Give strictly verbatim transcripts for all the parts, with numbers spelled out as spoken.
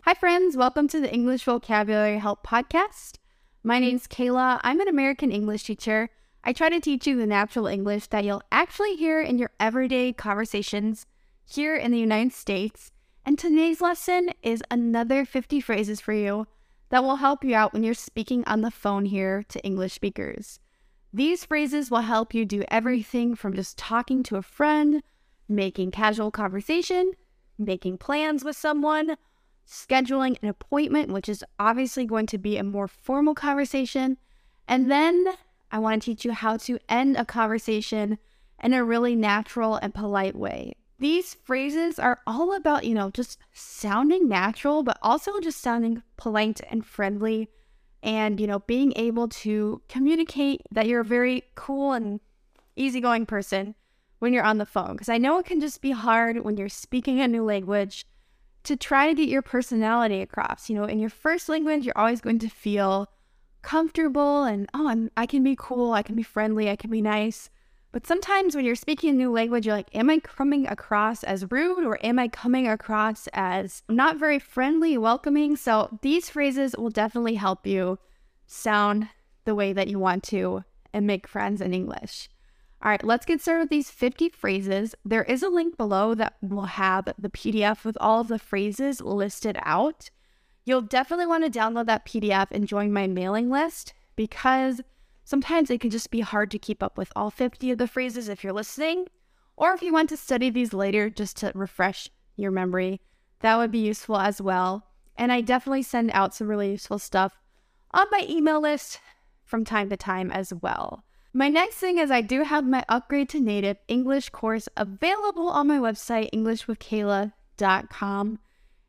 Hi friends, welcome to the English Vocabulary Help Podcast. My name's Kayla. I'm an American English teacher. I try to teach you the natural English that you'll actually hear in your everyday conversations here in the United States. And today's lesson is another fifty phrases for you that will help you out when you're speaking on the phone here to English speakers. These phrases will help you do everything from just talking to a friend, making casual conversation, making plans with someone, scheduling an appointment, which is obviously going to be a more formal conversation. And then I want to teach you how to end a conversation in a really natural and polite way. These phrases are all about, you know, just sounding natural, but also just sounding polite and friendly and, you know, being able to communicate that you're a very cool and easygoing person when you're on the phone. Because I know it can just be hard when you're speaking a new language to try to get your personality across. You know, in your first language, you're always going to feel comfortable and, oh, I'm, I can be cool, I can be friendly, I can be nice. But sometimes when you're speaking a new language, you're like, am I coming across as rude or am I coming across as not very friendly, welcoming? So these phrases will definitely help you sound the way that you want to and make friends in English. All right, let's get started with these fifty phrases. There is a link below that will have the P D F with all of the phrases listed out. You'll definitely want to download that P D F and join my mailing list because sometimes it can just be hard to keep up with all fifty of the phrases if you're listening, or if you want to study these later just to refresh your memory, that would be useful as well. And I definitely send out some really useful stuff on my email list from time to time as well. My next thing is I do have my Upgrade to Native English course available on my website, english with kayla dot com.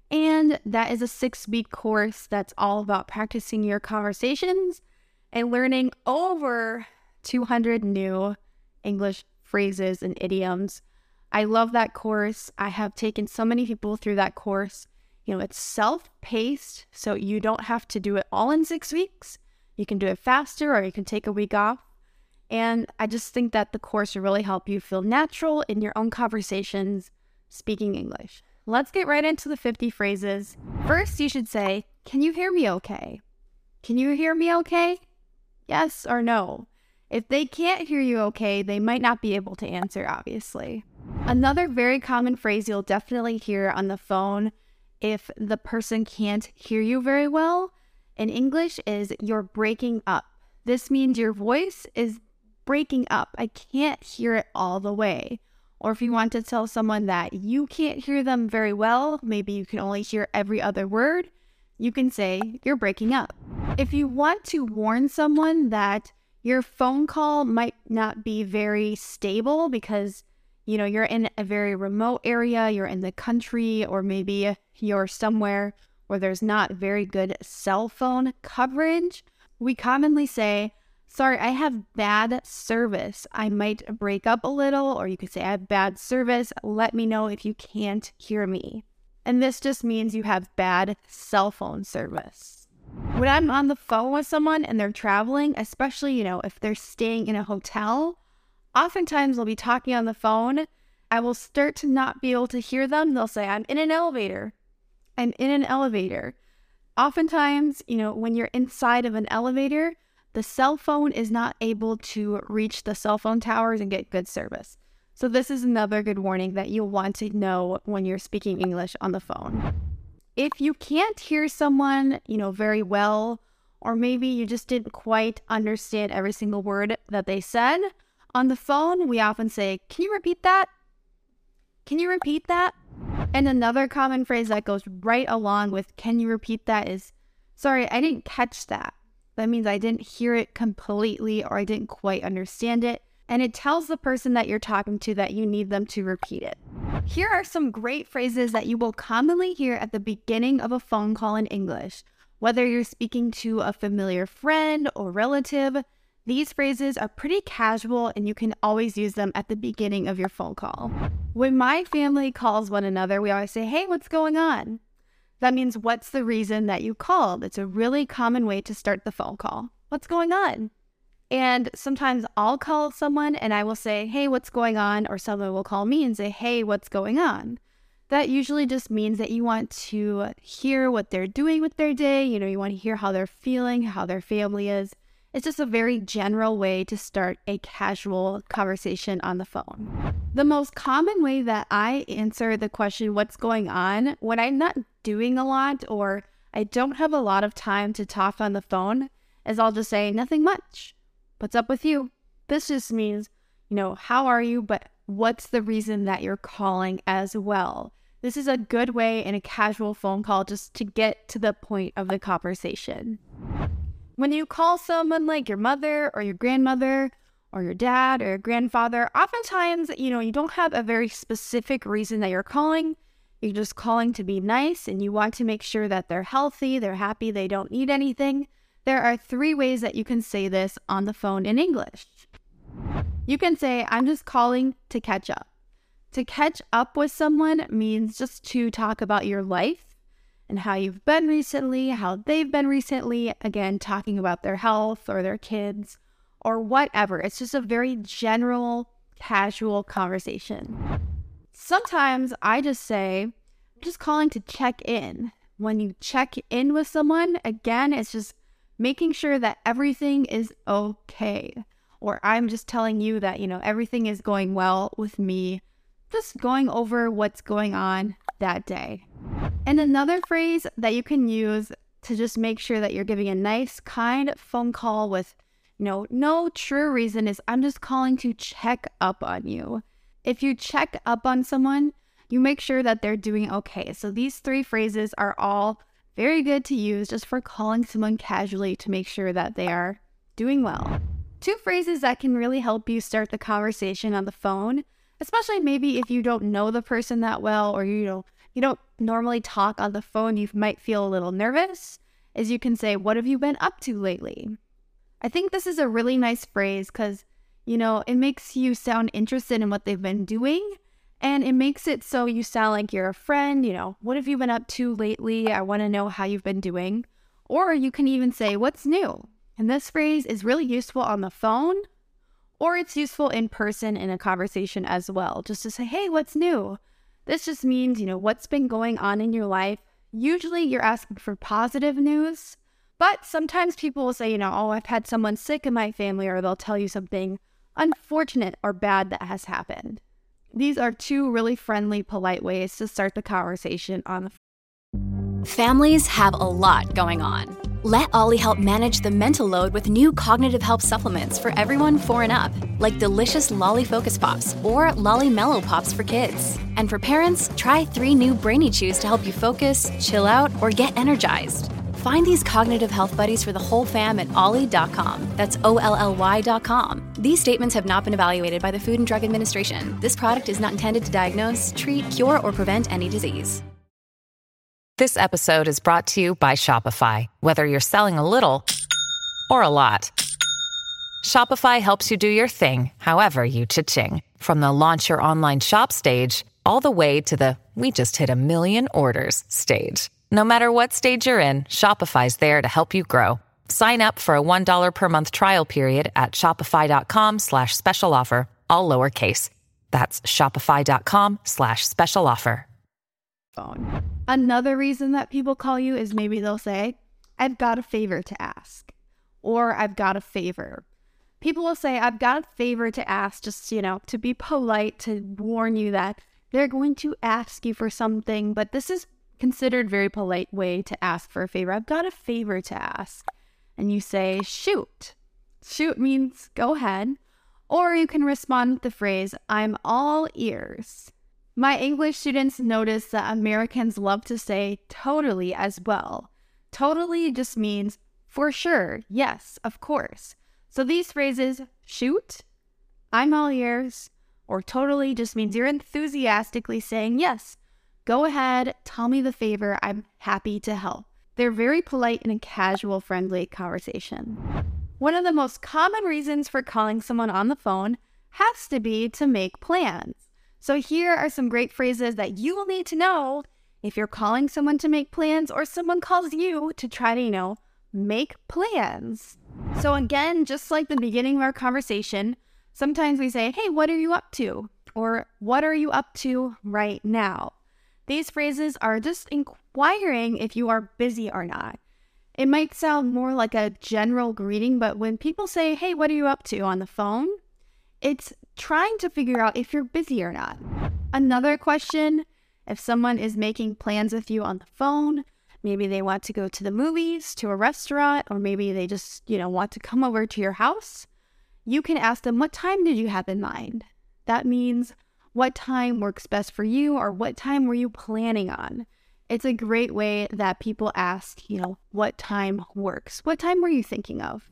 And that is a six-week course that's all about practicing your conversations and learning over two hundred new English phrases and idioms. I love that course. I have taken so many people through that course. You know, it's self-paced, so you don't have to do it all in six weeks. You can do it faster or you can take a week off. And I just think that the course will really help you feel natural in your own conversations speaking English. Let's get right into the fifty phrases. First, you should say, can you hear me okay? Can you hear me okay? Yes or no. If they can't hear you okay, they might not be able to answer, obviously. Another very common phrase you'll definitely hear on the phone if the person can't hear you very well in English is you're breaking up. This means your voice is breaking up. I can't hear it all the way. Or if you want to tell someone that you can't hear them very well, maybe you can only hear every other word, you can say you're breaking up. If you want to warn someone that your phone call might not be very stable because, you know, you're in a very remote area, you're in the country, or maybe you're somewhere where there's not very good cell phone coverage, we commonly say, sorry, I have bad service. I might break up a little, or you could say I have bad service. Let me know if you can't hear me. And this just means you have bad cell phone service. When I'm on the phone with someone and they're traveling, especially, you know, if they're staying in a hotel, oftentimes they'll be talking on the phone. I will start to not be able to hear them. They'll say, I'm in an elevator. I'm in an elevator. Oftentimes, you know, when you're inside of an elevator, the cell phone is not able to reach the cell phone towers and get good service. So this is another good warning that you'll want to know when you're speaking English on the phone. If you can't hear someone, you know, very well, or maybe you just didn't quite understand every single word that they said, on the phone, we often say, can you repeat that? Can you repeat that? And another common phrase that goes right along with can you repeat that is, sorry, I didn't catch that. That means I didn't hear it completely or I didn't quite understand it. And it tells the person that you're talking to that you need them to repeat it. Here are some great phrases that you will commonly hear at the beginning of a phone call in English. Whether you're speaking to a familiar friend or relative, these phrases are pretty casual and you can always use them at the beginning of your phone call. When my family calls one another, we always say, hey, what's going on? That means what's the reason that you called? It's a really common way to start the phone call. What's going on? And sometimes I'll call someone and I will say, hey, what's going on? Or someone will call me and say, hey, what's going on? That usually just means that you want to hear what they're doing with their day. You know, you want to hear how they're feeling, how their family is. It's just a very general way to start a casual conversation on the phone. The most common way that I answer the question, what's going on, when I'm not doing a lot or I don't have a lot of time to talk on the phone, is I'll just say, nothing much. What's up with you? This just means, you know, how are you? But what's the reason that you're calling as well? This is a good way in a casual phone call just to get to the point of the conversation. When you call someone like your mother or your grandmother or your dad or your grandfather, oftentimes, you know, you don't have a very specific reason that you're calling. You're just calling to be nice and you want to make sure that they're healthy, they're happy, they don't need anything. There are three ways that you can say this on the phone in English. You can say, I'm just calling to catch up. To catch up with someone means just to talk about your life and how you've been recently, how they've been recently, again, talking about their health or their kids or whatever. It's just a very general, casual conversation. Sometimes I just say, I'm just calling to check in. When you check in with someone, again, it's just making sure that everything is okay. Or I'm just telling you that, you know, everything is going well with me. Just going over what's going on that day. And another phrase that you can use to just make sure that you're giving a nice, kind phone call with, you know, no true reason is I'm just calling to check up on you. If you check up on someone, you make sure that they're doing okay. So these three phrases are all very good to use just for calling someone casually to make sure that they are doing well. Two phrases that can really help you start the conversation on the phone, especially maybe if you don't know the person that well or you know you don't normally talk on the phone, you might feel a little nervous, is you can say, what have you been up to lately? I think this is a really nice phrase because, you know, it makes you sound interested in what they've been doing and it makes it so you sound like you're a friend, you know, what have you been up to lately? I want to know how you've been doing. Or you can even say, what's new? And this phrase is really useful on the phone or it's useful in person in a conversation as well, just to say, hey, what's new? This just means, you know, what's been going on in your life. Usually you're asking for positive news, but sometimes people will say, you know, oh, I've had someone sick in my family, or they'll tell you something unfortunate or bad that has happened. These are two really friendly, polite ways to start the conversation on the phone. Families have a lot going on. Let Ollie help manage the mental load with new cognitive help supplements for everyone four and up, like delicious Lolly Focus Pops or Lolly Mellow Pops for kids. And for parents, try three new Brainy Chews to help you focus, chill out, or get energized. Find these cognitive health buddies for the whole fam at ollie dot com. That's O L L Y dot com. These statements have not been evaluated by the Food and Drug Administration. This product is not intended to diagnose, treat, cure, or prevent any disease. This episode is brought to you by Shopify. Whether you're selling a little or a lot, Shopify helps you do your thing, however you cha-ching. From the launch your online shop stage, all the way to the we just hit a million orders stage. No matter what stage you're in, Shopify's there to help you grow. Sign up for a one dollar per month trial period at shopify.com slash special offer, all lowercase. That's shopify.com slash special offer. Phone. Another reason that people call you is maybe they'll say, I've got a favor to ask, or I've got a favor. People will say, I've got a favor to ask, just, you know, to be polite, to warn you that they're going to ask you for something, but this is considered a very polite way to ask for a favor. I've got a favor to ask. And you say, shoot. Shoot means go ahead. Or you can respond with the phrase, I'm all ears. My English students notice that Americans love to say totally as well. Totally just means for sure, yes, of course. So these phrases, shoot, I'm all ears, or totally just means you're enthusiastically saying, yes, go ahead, tell me the favor, I'm happy to help. They're very polite in a casual, friendly conversation. One of the most common reasons for calling someone on the phone has to be to make plans. So here are some great phrases that you will need to know if you're calling someone to make plans or someone calls you to try to, you know, make plans. So again, just like the beginning of our conversation, sometimes we say, hey, what are you up to? Or what are you up to right now? These phrases are just inquiring if you are busy or not. It might sound more like a general greeting, but when people say, hey, what are you up to on the phone? It's trying to figure out if you're busy or not. Another question, if someone is making plans with you on the phone, maybe they want to go to the movies, to a restaurant, or maybe they just, you know, want to come over to your house, you can ask them, what time did you have in mind? That means what time works best for you, or what time were you planning on? It's a great way that people ask, you know, what time works? What time were you thinking of?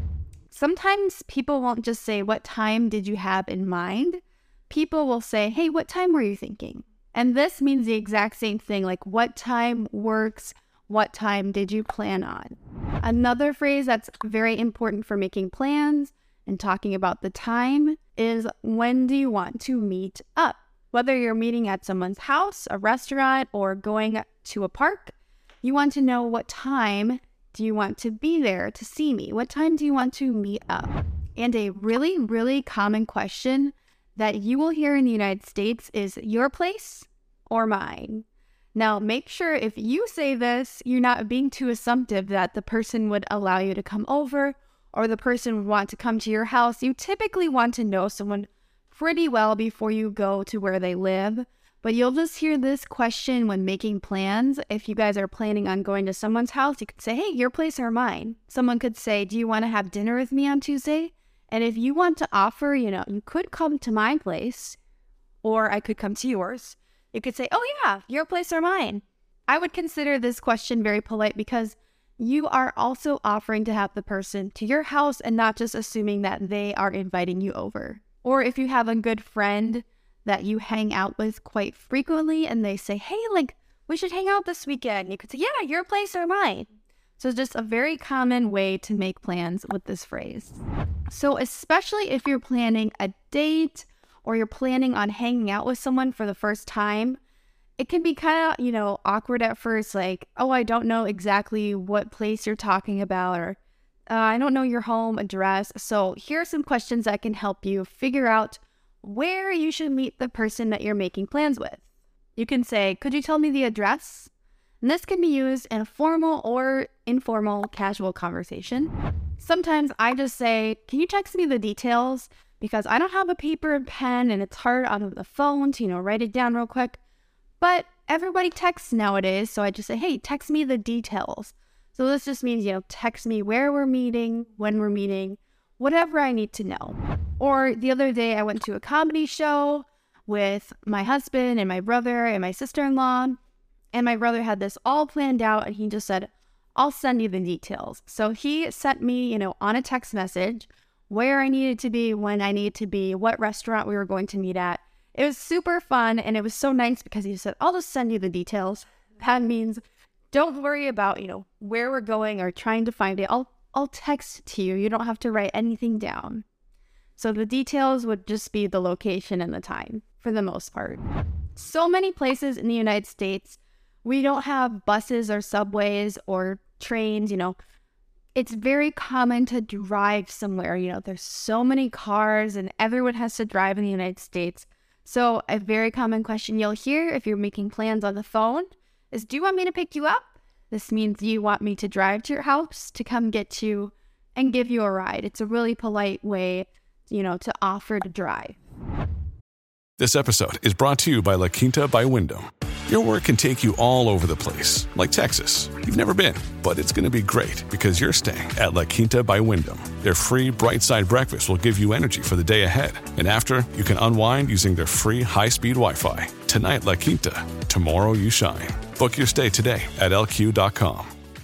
Sometimes people won't just say, what time did you have in mind? People will say, hey, what time were you thinking? And this means the exact same thing, like what time works? What time did you plan on? Another phrase that's very important for making plans and talking about the time is, when do you want to meet up? Whether you're meeting at someone's house, a restaurant, or going to a park, you want to know, what time do you want to be there to see me? What time do you want to meet up? And a really, really common question that you will hear in the United States is, your place or mine? Now, make sure if you say this, you're not being too assumptive that the person would allow you to come over or the person would want to come to your house. You typically want to know someone pretty well before you go to where they live, but you'll just hear this question when making plans. If you guys are planning on going to someone's house, you could say, hey, your place or mine? Someone could say, do you want to have dinner with me on Tuesday? And if you want to offer, you know, you could come to my place, or I could come to yours. You could say, oh yeah, your place or mine? I would consider this question very polite, because you are also offering to have the person to your house and not just assuming that they are inviting you over. Or if you have a good friend that you hang out with quite frequently and they say, hey, like, we should hang out this weekend, you could say, yeah, your place or mine? So it's just a very common way to make plans with this phrase. So especially if you're planning a date or you're planning on hanging out with someone for the first time, it can be kind of, you know, awkward at first, like, oh, I don't know exactly what place you're talking about, or uh, I don't know your home address. So here are some questions that can help you figure out where you should meet the person that you're making plans with. You can say, could you tell me the address? And this can be used in a formal or informal casual conversation. Sometimes I just say, can you text me the details? Because I don't have a paper and pen and it's hard on the phone to, you know, write it down real quick. But everybody texts nowadays, so I just say, hey, text me the details. So this just means, you know, text me where we're meeting, when we're meeting, whatever I need to know. Or the other day I went to a comedy show with my husband and my brother and my sister-in-law. And my brother had this all planned out, and he just said, I'll send you the details. So he sent me, you know, on a text message where I needed to be, when I needed to be, what restaurant we were going to meet at. It was super fun, and it was so nice because he said, I'll just send you the details. That means don't worry about, you know, where we're going or trying to find it. I'll I'll text it to you. You don't have to write anything down. So the details would just be the location and the time for the most part. So many places in the United States, we don't have buses or subways or trains, you know. It's very common to drive somewhere. You know, there's so many cars and everyone has to drive in the United States. So a very common question you'll hear if you're making plans on the phone is, do you want me to pick you up? This means, do you want me to drive to your house to come get you and give you a ride? It's a really polite way, you know, to offer to drive. This episode is brought to you by La Quinta by Wyndham. Your work can take you all over the place, like Texas. You've never been, but it's going to be great because you're staying at La Quinta by Wyndham. Their free Bright Side breakfast will give you energy for the day ahead. And after, you can unwind using their free high-speed Wi-Fi. Tonight, La Quinta. Tomorrow, you shine. Book your stay today at L Q dot com.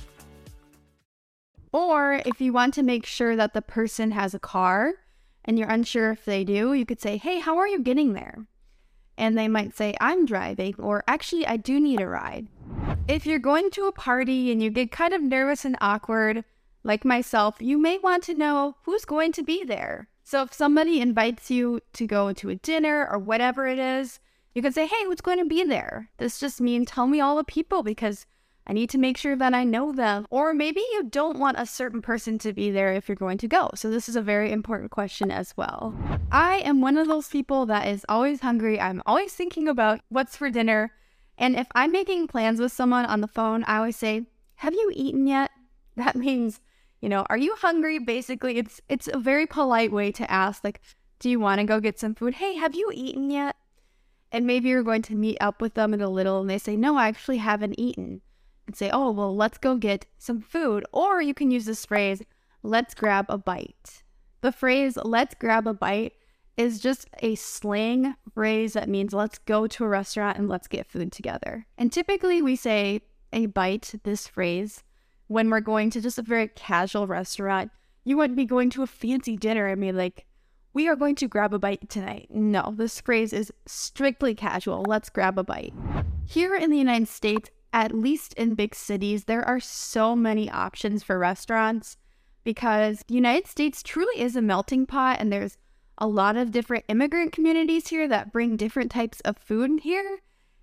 Or if you want to make sure that the person has a car and you're unsure if they do, you could say, hey, how are you getting there? And they might say, I'm driving, or actually, I do need a ride. If you're going to a party and you get kind of nervous and awkward, like myself, you may want to know who's going to be there. So if somebody invites you to go to a dinner or whatever it is, you can say, hey, who's going to be there? This just means tell me all the people because I need to make sure that I know them. Or maybe you don't want a certain person to be there if you're going to go. So this is a very important question as well. I am one of those people that is always hungry. I'm always thinking about what's for dinner. And if I'm making plans with someone on the phone, I always say, have you eaten yet? That means, you know, are you hungry? Basically, it's it's a very polite way to ask, like, do you want to go get some food? Hey, have you eaten yet? And maybe you're going to meet up with them in a little and they say, no, I actually haven't eaten. And say, oh, well, let's go get some food. Or you can use this phrase, let's grab a bite. The phrase, let's grab a bite, is just a slang phrase that means let's go to a restaurant and let's get food together. And typically we say a bite, this phrase, when we're going to just a very casual restaurant. You wouldn't be going to a fancy dinner and be like, we are going to grab a bite tonight. No, this phrase is strictly casual. Let's grab a bite. Here in the United States, at least in big cities, there are so many options for restaurants because the United States truly is a melting pot, and there's a lot of different immigrant communities here that bring different types of food here.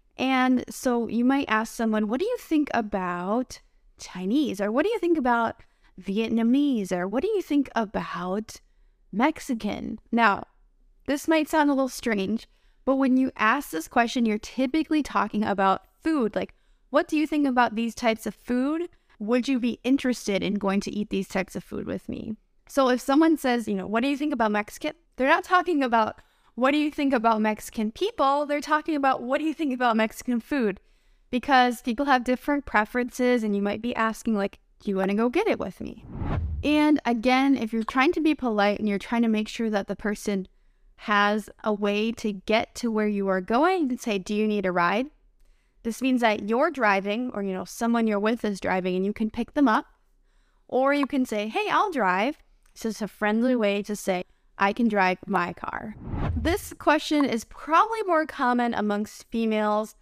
And so you might ask someone, what do you think about Chinese? Or what do you think about Vietnamese? Or what do you think about Mexican? Now, this might sound a little strange, but when you ask this question, you're typically talking about food. Like, what do you think about these types of food? Would you be interested in going to eat these types of food with me? So if someone says, you know, what do you think about Mexican? They're not talking about what do you think about Mexican people? They're talking about what do you think about Mexican food? Because people have different preferences, and you might be asking, like, do you want to go get it with me? And again, if you're trying to be polite and you're trying to make sure that the person has a way to get to where you are going, and say, do you need a ride? This means that you're driving, or, you know, someone you're with is driving and you can pick them up. Or you can say, hey, I'll drive. It's just a friendly way to say, I can drive my car. This question is probably more common amongst females,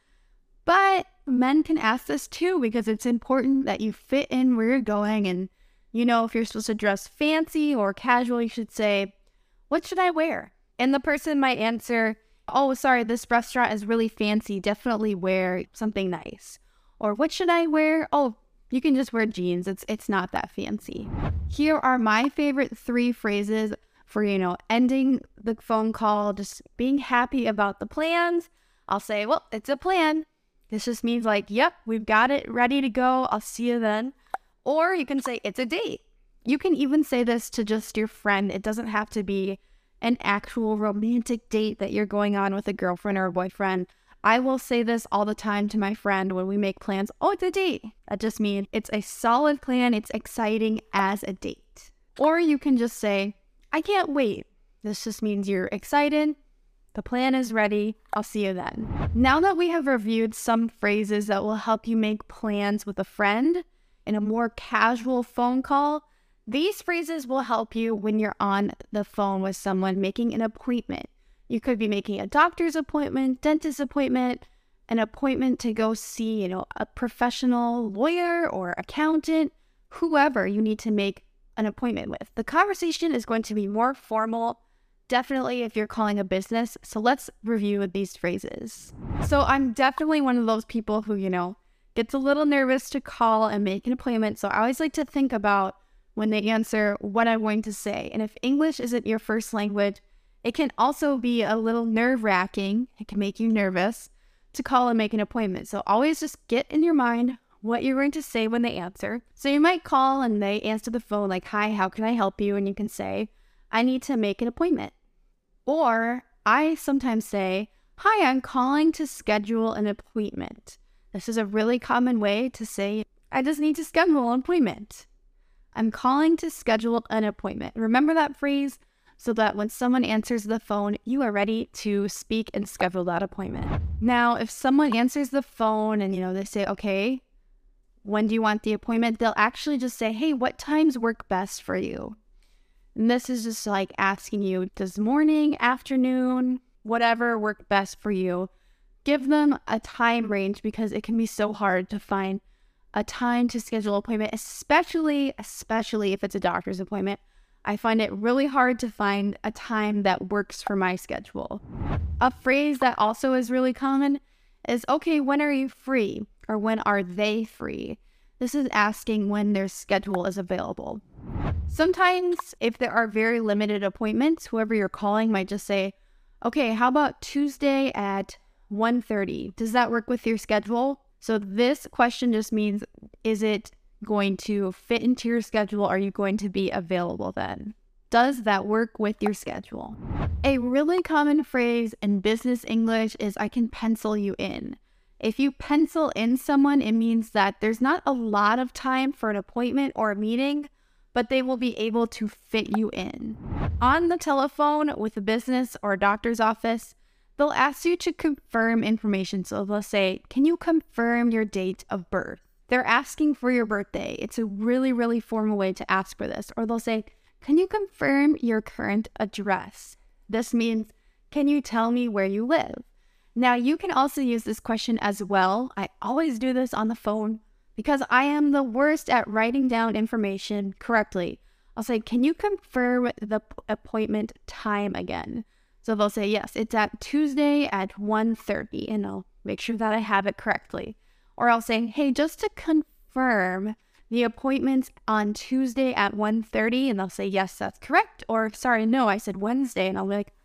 but men can ask this too because it's important that you fit in where you're going. And, you know, if you're supposed to dress fancy or casual, you should say, what should I wear? And the person might answer, oh, sorry, this restaurant is really fancy. Definitely wear something nice. Or what should I wear? Oh, you can just wear jeans. It's it's not that fancy. Here are my favorite three phrases for, you know, ending the phone call, just being happy about the plans. I'll say, well, it's a plan. This just means like, yep, we've got it ready to go. I'll see you then. Or you can say, it's a date. You can even say this to just your friend. It doesn't have to be an actual romantic date that you're going on with a girlfriend or a boyfriend. I will say this all the time to my friend when we make plans. Oh, it's a date. That just means it's a solid plan. It's exciting as a date. Or you can just say, I can't wait. This just means you're excited. The plan is ready. I'll see you then. Now that we have reviewed some phrases that will help you make plans with a friend in a more casual phone call, these phrases will help you when you're on the phone with someone making an appointment. You could be making a doctor's appointment, dentist appointment, an appointment to go see, you know, a professional lawyer or accountant, whoever you need to make an appointment with. The conversation is going to be more formal, definitely if you're calling a business. So let's review these phrases. So I'm definitely one of those people who, you know, gets a little nervous to call and make an appointment. So I always like to think about when they answer what I'm going to say. And if English isn't your first language, it can also be a little nerve-wracking. It can make you nervous to call and make an appointment. So always just get in your mind what you're going to say when they answer. So you might call and they answer the phone like, hi, how can I help you? And you can say, I need to make an appointment. Or I sometimes say, hi, I'm calling to schedule an appointment. This is a really common way to say, I just need to schedule an appointment. I'm calling to schedule an appointment. Remember that phrase so that when someone answers the phone, you are ready to speak and schedule that appointment. Now, if someone answers the phone and, you know, they say, okay, when do you want the appointment? They'll actually just say, hey, what times work best for you? And this is just like asking you, does morning, afternoon, whatever work best for you? Give them a time range because it can be so hard to find a time to schedule an appointment, especially, especially if it's a doctor's appointment. I find it really hard to find a time that works for my schedule. A phrase that also is really common is, okay, when are you free? Or when are they free? This is asking when their schedule is available. Sometimes if there are very limited appointments, whoever you're calling might just say, okay, how about Tuesday at one thirty. Does that work with your schedule? So this question just means, is it going to fit into your schedule? Are you going to be available then? Does that work with your schedule? A really common phrase in business English is I can pencil you in. If you pencil in someone, it means that there's not a lot of time for an appointment or a meeting, but they will be able to fit you in. On the telephone with a business or a doctor's office, they'll ask you to confirm information. So they'll say, can you confirm your date of birth? They're asking for your birthday. It's a really, really formal way to ask for this. Or they'll say, can you confirm your current address? This means, can you tell me where you live? Now, you can also use this question as well. I always do this on the phone because I am the worst at writing down information correctly. I'll say, can you confirm the appointment time again? So they'll say, yes, it's at Tuesday at one thirty, and I'll make sure that I have it correctly. Or I'll say, hey, just to confirm the appointment's on Tuesday at one thirty, and they'll say, yes, that's correct. Or, sorry, no, I said Wednesday, and I'll be like,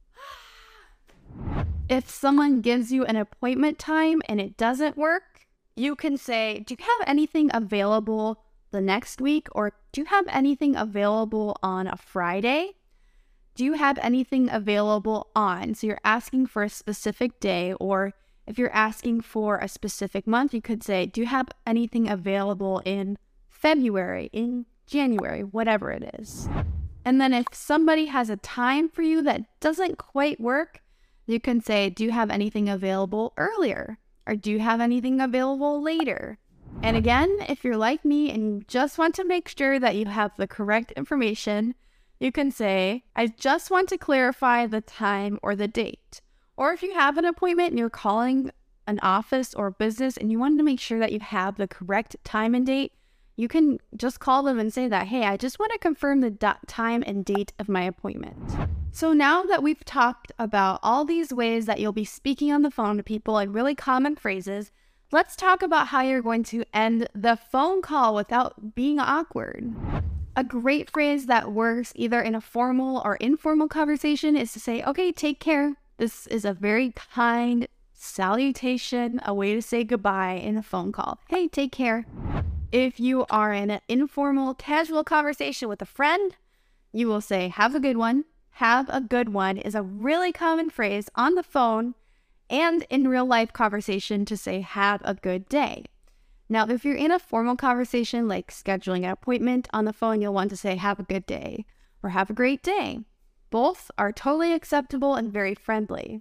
if someone gives you an appointment time and it doesn't work, you can say, do you have anything available the next week? Or do you have anything available on a Friday? Do you have anything available on? So you're asking for a specific day, or if you're asking for a specific month, you could say, do you have anything available in February, in January, whatever it is. And then if somebody has a time for you that doesn't quite work, you can say, do you have anything available earlier? Or do you have anything available later? And again, if you're like me and you just want to make sure that you have the correct information, you can say, I just want to clarify the time or the date. Or if you have an appointment and you're calling an office or business and you want to make sure that you have the correct time and date, you can just call them and say that, hey, I just want to confirm the do- time and date of my appointment. So now that we've talked about all these ways that you'll be speaking on the phone to people and really common phrases, let's talk about how you're going to end the phone call without being awkward. A great phrase that works either in a formal or informal conversation is to say, okay, take care. This is a very kind salutation, a way to say goodbye in a phone call. Hey, take care. If you are in an informal, casual conversation with a friend, you will say, have a good one. Have a good one is a really common phrase on the phone and in real life conversation to say, have a good day. Now, if you're in a formal conversation, like scheduling an appointment on the phone, you'll want to say, have a good day or have a great day. Both are totally acceptable and very friendly.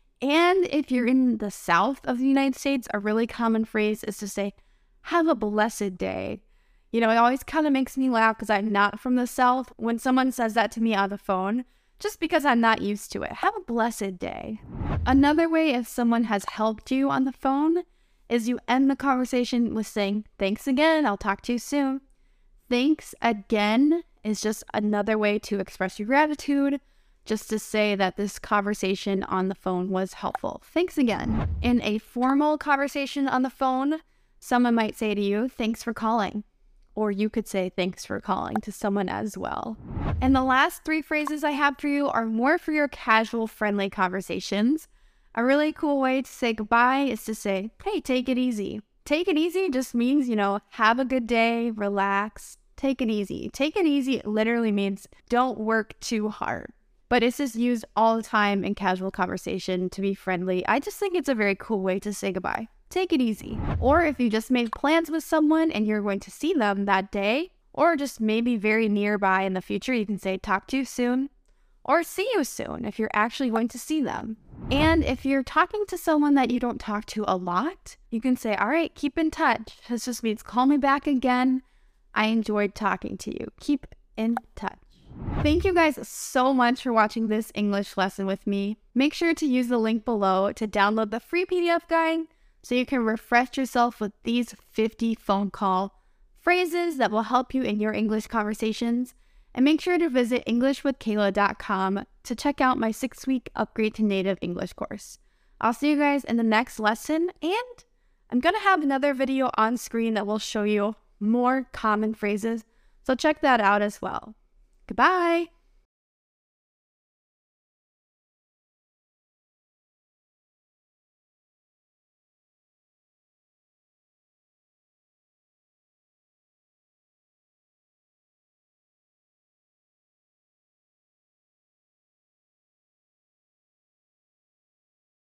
And if you're in the South of the United States, a really common phrase is to say, have a blessed day. You know, it always kind of makes me laugh because I'm not from the South when someone says that to me on the phone, just because I'm not used to it. Have a blessed day. Another way if someone has helped you on the phone is you end the conversation with saying, thanks again, I'll talk to you soon. Thanks again is just another way to express your gratitude, just to say that this conversation on the phone was helpful. Thanks again. In a formal conversation on the phone, someone might say to you, thanks for calling. Or you could say thanks for calling to someone as well. And the last three phrases I have for you are more for your casual, friendly conversations. A really cool way to say goodbye is to say, hey, take it easy. Take it easy just means, you know, have a good day, relax, take it easy. Take it easy literally means don't work too hard. But it's just used all the time in casual conversation to be friendly. I just think it's a very cool way to say goodbye. Take it easy. Or if you just made plans with someone and you're going to see them that day, or just maybe very nearby in the future, you can say talk to you soon, or see you soon if you're actually going to see them. And if you're talking to someone that you don't talk to a lot, you can say, all right, keep in touch. This just means call me back again. I enjoyed talking to you. Keep in touch. Thank you guys so much for watching this English lesson with me. Make sure to use the link below to download the free P D F guide so you can refresh yourself with these fifty phone call phrases that will help you in your English conversations. And make sure to visit english with kayla dot com to check out my six-week Upgrade to Native English course. I'll see you guys in the next lesson, and I'm going to have another video on screen that will show you more common phrases, so check that out as well. Goodbye!